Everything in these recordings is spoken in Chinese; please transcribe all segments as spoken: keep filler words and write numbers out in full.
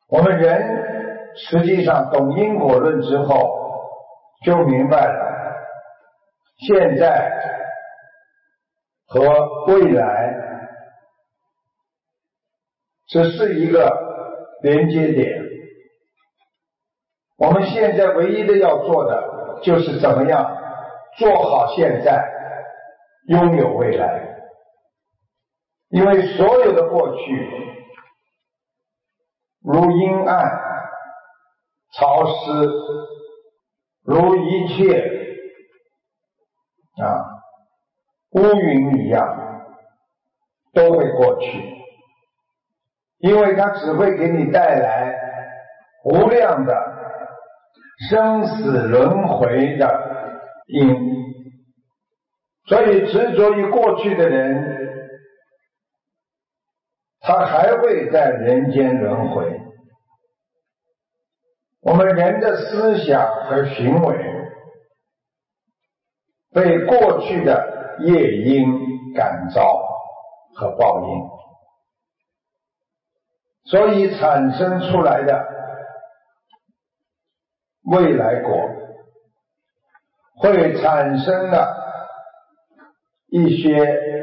我们人实际上懂因果论之后，就明白了现在和未来只是一个连接点。我们现在唯一的要做的就是怎么样做好现在，拥有未来。因为所有的过去如阴暗潮湿，如一切啊乌云一样都会过去，因为它只会给你带来无量的生死轮回的因。所以执着于过去的人，他还会在人间轮回。我们人的思想和行为被过去的业因感召和报应，所以产生出来的未来果会产生了一些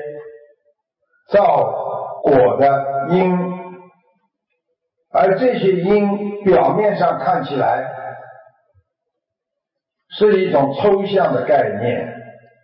造果的因，而这些因表面上看起来是一种抽象的概念。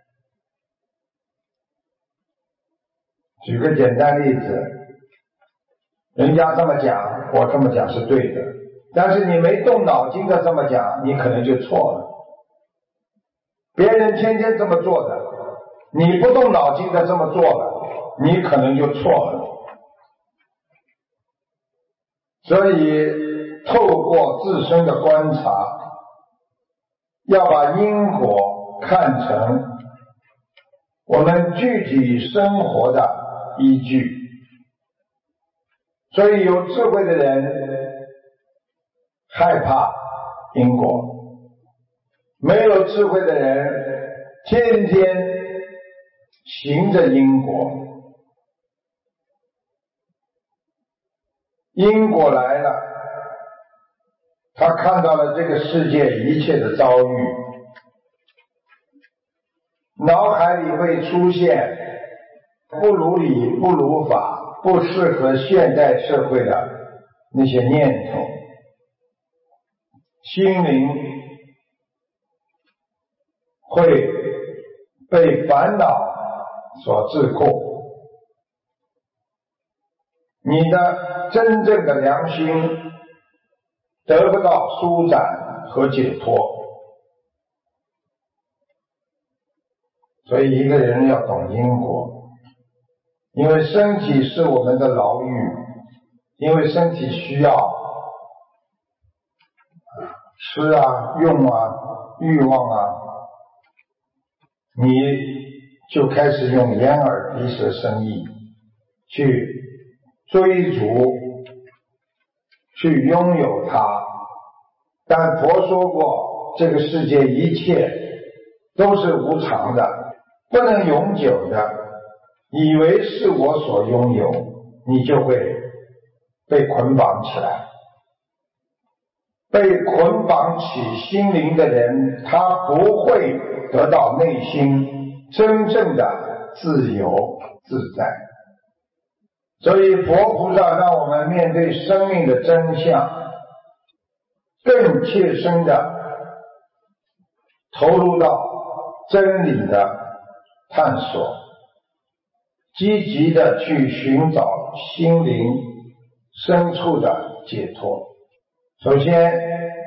举个简单例子，人家这么讲，我这么讲是对的，但是你没动脑筋的这么讲，你可能就错了。别人天天这么做的，你不动脑筋的这么做了，你可能就错了。所以透过自身的观察，要把因果看成我们具体生活的依据。所以有智慧的人害怕因果，没有智慧的人天天行着因果。因果来了，他看到了这个世界一切的遭遇，脑海里会出现不如理不如法，不适合现代社会的那些念头，心灵会被烦恼所桎梏，你的真正的良心得不到舒展和解脱。所以一个人要懂因果，因为身体是我们的牢狱，因为身体需要吃啊用啊欲望啊，你就开始用眼耳鼻舌身意去追逐，去拥有它。但佛说过，这个世界一切都是无常的，不能永久的。以为是我所拥有，你就会被捆绑起来。被捆绑起心灵的人，他不会得到内心真正的自由自在。所以佛菩萨让我们面对生命的真相，更切身的投入到真理的探索，积极的去寻找心灵深处的解脱。首先